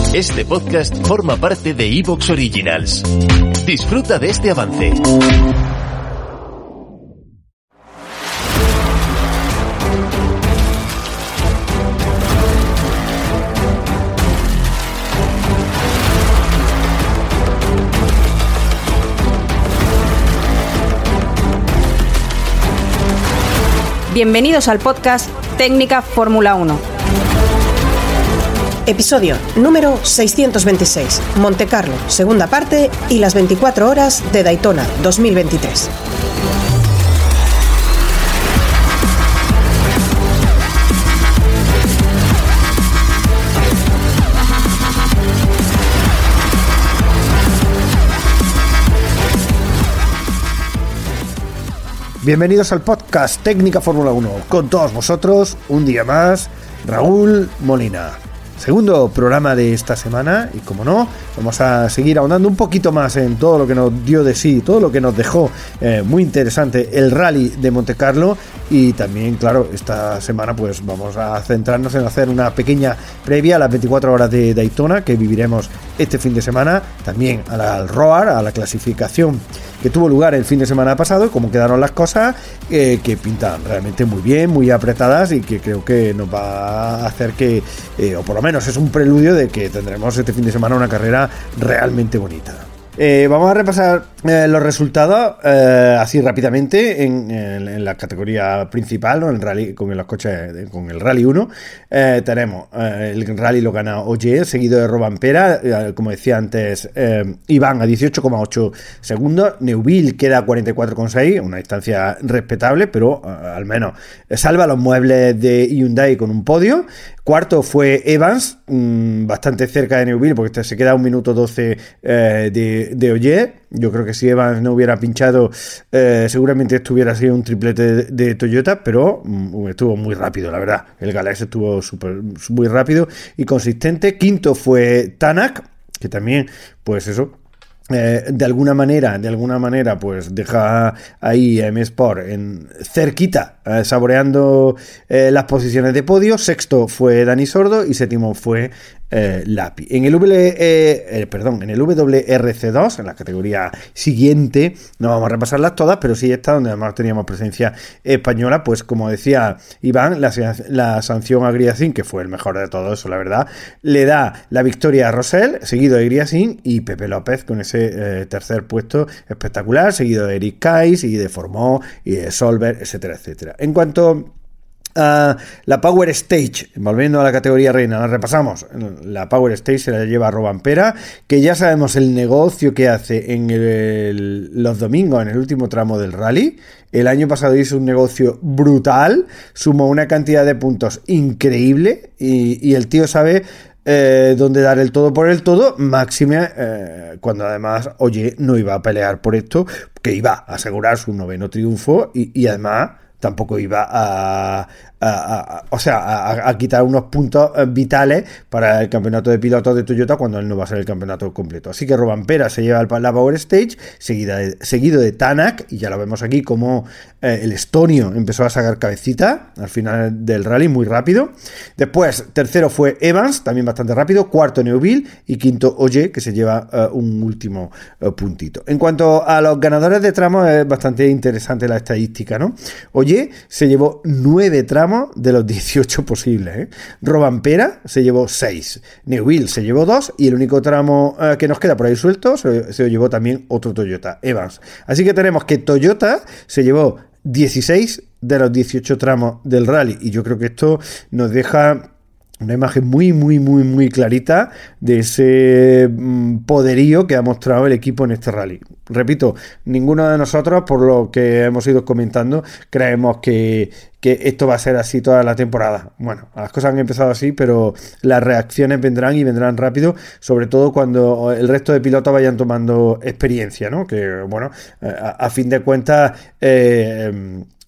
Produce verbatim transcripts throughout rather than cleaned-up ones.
Este podcast forma parte de iVoox Originals. Disfruta de este avance. Bienvenidos al podcast Técnica Fórmula uno. Episodio número seiscientos veintiséis, Monte Carlo, segunda parte y las veinticuatro horas de Daytona dos mil veintitrés. Bienvenidos al podcast Técnica Fórmula uno, con todos vosotros, un día más, Raúl Molina. Segundo programa de esta semana y, como no, vamos a seguir ahondando un poquito más en todo lo que nos dio de sí, todo lo que nos dejó eh, muy interesante el Rally de Monte Carlo. Y también, claro, esta semana pues vamos a centrarnos en hacer una pequeña previa a las veinticuatro horas de Daytona que viviremos este fin de semana, también al, al R O A R, a la clasificación que tuvo lugar el fin de semana pasado y cómo quedaron las cosas, eh, que pintan realmente muy bien, muy apretadas y que creo que nos va a hacer que, eh, o por lo menos es un preludio de que tendremos este fin de semana una carrera realmente bonita. Eh, vamos a repasar eh, los resultados eh, así rápidamente en, en, en la categoría principal, ¿no? En rally, con los coches, de, con el Rally uno. Eh, tenemos eh, el Rally lo gana Ogier, seguido de Rovanpera, eh, como decía antes, eh, Iván a dieciocho coma ocho segundos, Neuville queda a cuarenta y cuatro coma seis, una distancia respetable, pero eh, al menos salva los muebles de Hyundai con un podio. Cuarto fue Evans, mmm, bastante cerca de Neuville, porque se queda un minuto doce eh, de, de Ogier. Yo creo que si Evans no hubiera pinchado, eh, seguramente esto hubiera sido un triplete de, de Toyota, pero mmm, estuvo muy rápido, la verdad. El Galaxy estuvo super, muy rápido y consistente. Quinto fue Tanak, que también, pues eso, Eh, de alguna manera, de alguna manera, pues deja ahí a M Sport en cerquita, eh, saboreando eh, las posiciones de podio. Sexto fue Dani Sordo y séptimo fue eh, Lapi. En el W, eh, eh, perdón, en el W R C dos, en la categoría siguiente, no vamos a repasarlas todas, pero sí está donde además teníamos presencia española. Pues como decía Iván, la, la sanción a Griacin, que fue el mejor de todo eso, la verdad, le da la victoria a Rosell, seguido de Griacin, y Pepe López con ese Eh, tercer puesto espectacular, seguido de Eric Kais y de Formó y de Solberg, etcétera, etcétera. En cuanto a la Power Stage, volviendo a la categoría reina, la repasamos. La Power Stage se la lleva Rovanpera, que ya sabemos el negocio que hace en el, los domingos, en el último tramo del rally. El año pasado hizo un negocio brutal, sumó una cantidad de puntos increíble y, y el tío sabe Eh, donde dar el todo por el todo, máxime eh, cuando además, oye, no iba a pelear por esto, que iba a asegurar su noveno triunfo y, y además tampoco iba a, a, a, a o sea, a, a quitar unos puntos vitales para el campeonato de pilotos de Toyota cuando él no va a ser el campeonato completo. Así que Rovanpera se lleva la Power Stage, seguida de, seguido de Tanak, y ya lo vemos aquí como eh, el estonio empezó a sacar cabecita al final del rally muy rápido. Después, tercero fue Evans, también bastante rápido. Cuarto, Neuville, y quinto, Ogier, que se lleva uh, un último uh, puntito. En cuanto a los ganadores de tramos, es bastante interesante la estadística, ¿no? Ogier se llevó nueve tramos de los dieciocho posibles, ¿eh? Rovanpera se llevó seis, Neuville se llevó dos y el único tramo eh, que nos queda por ahí suelto se, se lo llevó también otro Toyota, Evans. Así que tenemos que Toyota se llevó dieciséis de los dieciocho tramos del rally y yo creo que esto nos deja una imagen muy, muy, muy, muy clarita de ese mm, poderío que ha mostrado el equipo en este rally. Repito, ninguno de nosotros, por lo que hemos ido comentando, creemos que, que esto va a ser así toda la temporada. Bueno, las cosas han empezado así, pero las reacciones vendrán y vendrán rápido, sobre todo cuando el resto de pilotos vayan tomando experiencia, ¿no? Que, bueno, a, a fin de cuentas, eh,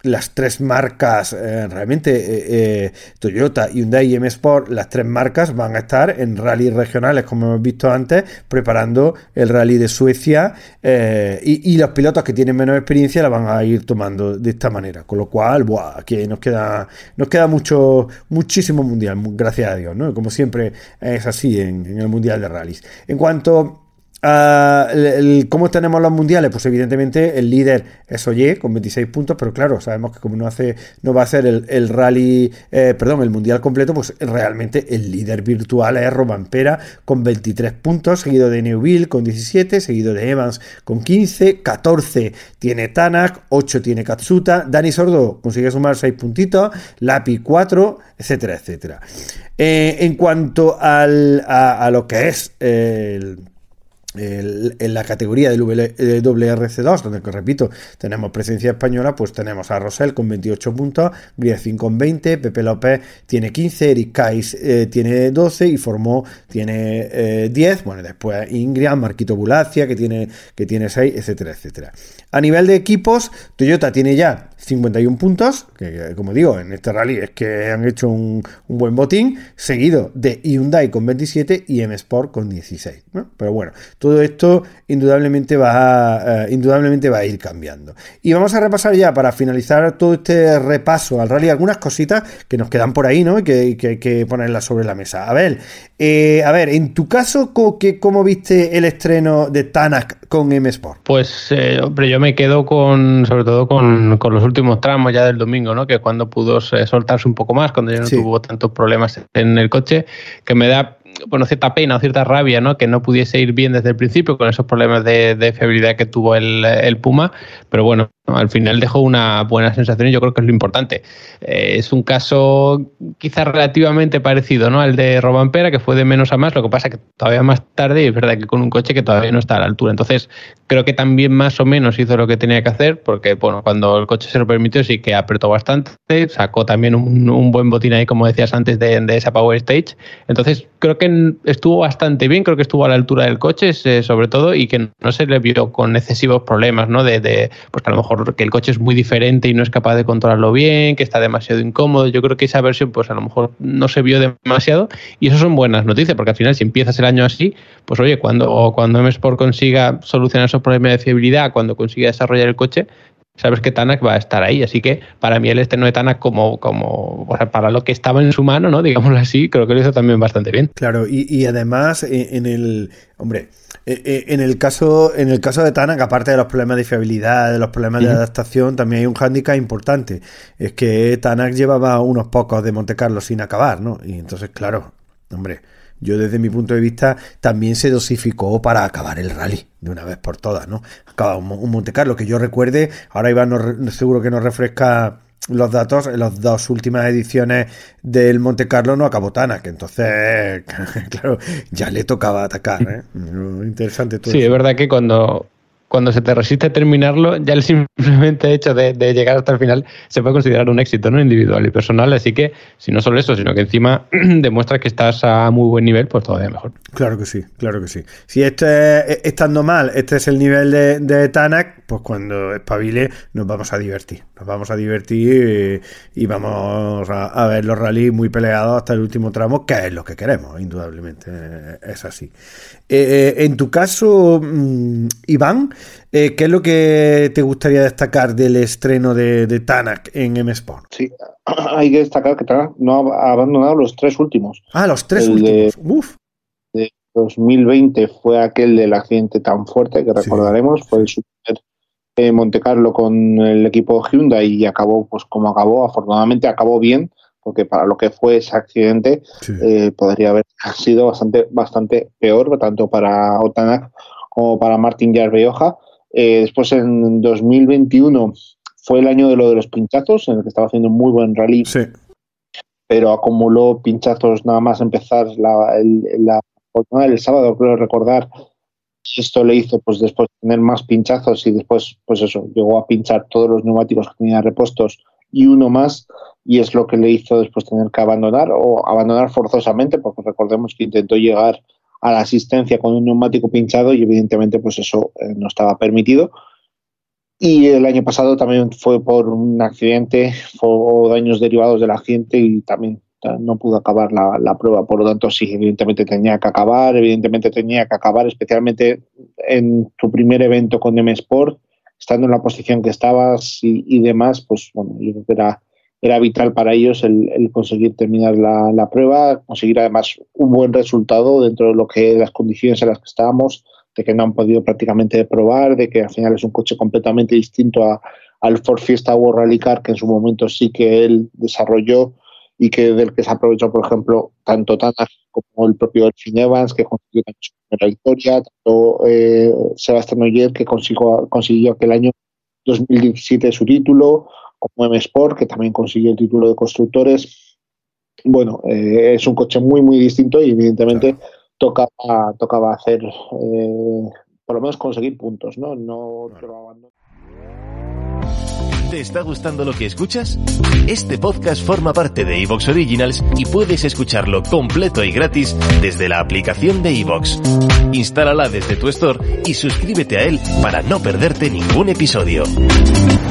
las tres marcas, eh, realmente eh, eh, Toyota, Hyundai y M Sport, las tres marcas van a estar en rallies regionales, como hemos visto antes, preparando el rally de Suecia, eh, y, y los pilotos que tienen menos experiencia la van a ir tomando de esta manera, con lo cual, buah, aquí nos queda nos queda mucho muchísimo mundial, gracias a Dios, ¿no? Como siempre es así en, en el mundial de rallies. En cuanto Uh, el, el, ¿cómo tenemos los mundiales? Pues evidentemente el líder es Ogier con veintiséis puntos, pero claro, sabemos que como no hace no va a hacer el, el rally, eh, perdón, el mundial completo, pues realmente el líder virtual es Rovanpera con veintitrés puntos, seguido de Neuville con diecisiete, seguido de Evans con quince, catorce tiene Tanak, ocho tiene Katsuta, Dani Sordo consigue sumar seis puntitos, Lapi cuatro, etcétera, etcétera. Eh, en cuanto al, a, a lo que es eh, el El, en la categoría del W R C dos, donde, que repito, tenemos presencia española, pues tenemos a Rosell con veintiocho puntos, Griezin con veinte, Pepe López tiene quince, Eric Kais eh, tiene doce y Formó tiene eh, diez, bueno, después Ingrid, Marquito Bulacia que tiene, que tiene seis, etcétera, etcétera. A nivel de equipos, Toyota tiene ya cincuenta y uno puntos, que como digo, en este rally es que han hecho un, un buen botín, seguido de Hyundai con veintisiete y M Sport con dieciséis, ¿no? Pero bueno, todo esto indudablemente va, a, uh, indudablemente va a ir cambiando. Y vamos a repasar ya, para finalizar todo este repaso al rally, algunas cositas que nos quedan por ahí, ¿no? Y que, que hay que ponerlas sobre la mesa. A ver, eh, a ver, en tu caso, ¿cómo viste el estreno de Tanak con M Sport? Pues, eh, hombre, yo me quedo con, sobre todo con, con los últimos tramos ya del domingo, ¿no? Que cuando pudo eh, soltarse un poco más, cuando ya no sí. tuvo tantos problemas en el coche, que me da, bueno, cierta pena o cierta rabia, ¿no? Que no pudiese ir bien desde el principio con esos problemas de, de fiabilidad que tuvo el, el Puma, pero bueno, ¿no? Al final dejó una buena sensación y yo creo que es lo importante. Eh, es un caso quizás relativamente parecido, ¿no? Al de Rovanpera, que fue de menos a más, lo que pasa que todavía más tarde, y es verdad que con un coche que todavía no está a la altura. Entonces, creo que también más o menos hizo lo que tenía que hacer, porque bueno, cuando el coche se lo permitió sí que apretó bastante, sacó también un, un buen botín ahí, como decías antes, de, de esa Power Stage. Entonces, creo que estuvo bastante bien, creo que estuvo a la altura del coche, eh, sobre todo, y que no se le vio con excesivos problemas, ¿no? De, de pues que a lo mejor que el coche es muy diferente y no es capaz de controlarlo bien, que está demasiado incómodo. Yo creo que esa versión pues a lo mejor no se vio demasiado, y eso son buenas noticias, porque al final si empiezas el año así, pues oye, cuando, cuando M Sport consiga solucionar esos problemas de fiabilidad, cuando consiga desarrollar el coche, sabes que Tanak va a estar ahí. Así que para mí el estreno de Tanak, como, como o sea, para lo que estaba en su mano, ¿no? Digámoslo así, creo que lo hizo también bastante bien. Claro, y, y además en el, hombre, en el caso en el caso de Tanak, aparte de los problemas de fiabilidad, de los problemas uh-huh. de adaptación, también hay un hándicap importante. Es que Tanak llevaba unos pocos de Monte Carlo sin acabar, ¿no? Y entonces, claro, hombre, yo desde mi punto de vista también se dosificó para acabar el rally de una vez por todas, ¿no? Acaba un, un Monte Carlo que yo recuerde, ahora Iván nos, seguro que nos refresca los datos, en las dos últimas ediciones del Monte Carlo no acabó Tanak, entonces, claro, ya le tocaba atacar, ¿eh? Interesante todo Sí, eso. Es verdad que cuando... cuando se te resiste terminarlo, ya el simplemente hecho de, de llegar hasta el final se puede considerar un éxito, ¿no? Individual y personal. Así que, si no solo eso, sino que encima demuestra que estás a muy buen nivel, pues todavía mejor. Claro que sí, claro que sí. Si este estando mal, este es el nivel de, de Tanak, pues cuando espabile nos vamos a divertir. Nos vamos a divertir y, y vamos a, a ver los rallies muy peleados hasta el último tramo, que es lo que queremos, indudablemente. Es así. Eh, en tu caso, Iván, Eh, ¿qué es lo que te gustaría destacar del estreno de, de Tanak en M Sport? Sí, hay que destacar que Tanak no ha abandonado los tres últimos. Ah, los tres el últimos. De, Uf. de dos mil veinte fue aquel del accidente tan fuerte que recordaremos, sí. Fue el Super eh, Monte Carlo con el equipo Hyundai y acabó pues como acabó. Afortunadamente acabó bien, porque para lo que fue ese accidente sí. eh, podría haber sido bastante, bastante peor, tanto para Tanak como para Martin Yarbeoja. Eh, después en dos mil veintiuno fue el año de lo de los pinchazos, en el que estaba haciendo un muy buen rally, sí. Pero acumuló pinchazos nada más empezar la, el, la jornada del sábado, creo recordar. Esto le hizo pues después tener más pinchazos y después pues eso, llegó a pinchar todos los neumáticos que tenía repuestos y uno más, y es lo que le hizo después tener que abandonar o abandonar forzosamente, porque recordemos que intentó llegar a la asistencia con un neumático pinchado y evidentemente pues eso eh, no estaba permitido. Y el año pasado también fue por un accidente o daños derivados del accidente y también no pudo acabar la, la prueba. Por lo tanto, sí, evidentemente tenía que acabar, evidentemente tenía que acabar, especialmente en tu primer evento con M Sport, estando en la posición que estabas y, y demás, pues bueno, yo creo que era, era vital para ellos el, el conseguir terminar la, la prueba, conseguir además un buen resultado dentro de lo que las condiciones en las que estábamos, de que no han podido prácticamente probar, de que al final es un coche completamente distinto a, al Ford Fiesta World Rally Car, que en su momento sí que él desarrolló y que del que se aprovechó, por ejemplo, tanto Tanak como el propio Elfyn Evans, que consiguió su primera victoria, tanto eh, Sebastián Ogier, que consiguió, consiguió aquel año dos mil diecisiete su título, como M Sport, que también consiguió el título de constructores. Bueno, eh, es un coche muy, muy distinto y evidentemente tocaba, tocaba hacer, eh, por lo menos conseguir puntos, ¿no? No otro abandono. ¿Te está gustando lo que escuchas? Este podcast forma parte de iVoox Originals y puedes escucharlo completo y gratis desde la aplicación de iVoox. Instálala desde tu store y suscríbete a él para no perderte ningún episodio.